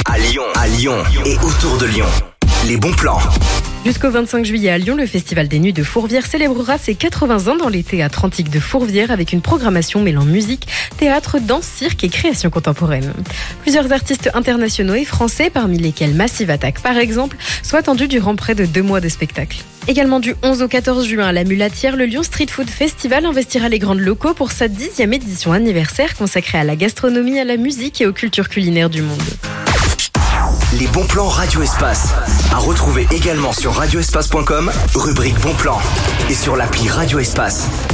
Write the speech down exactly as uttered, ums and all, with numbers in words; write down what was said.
à Lyon, à Lyon et autour de Lyon. Les bons plans. Jusqu'au vingt-cinq juillet à Lyon, le Festival des Nuits de Fourvière célébrera ses quatre-vingts ans dans les théâtres antiques de Fourvière avec une programmation mêlant musique, théâtre, danse, cirque et création contemporaine. Plusieurs artistes internationaux et français, parmi lesquels Massive Attack par exemple, sont attendus durant près de deux mois de spectacle. Également du onze au quatorze juin à la Mulatière, le Lyon Street Food Festival investira les grandes locaux pour sa dixième édition anniversaire consacrée à la gastronomie, à la musique et aux cultures culinaires du monde. Les bons plans Radio Espace. À retrouver également sur radio espace point com, rubrique bons plans. Et sur l'appli Radio Espace.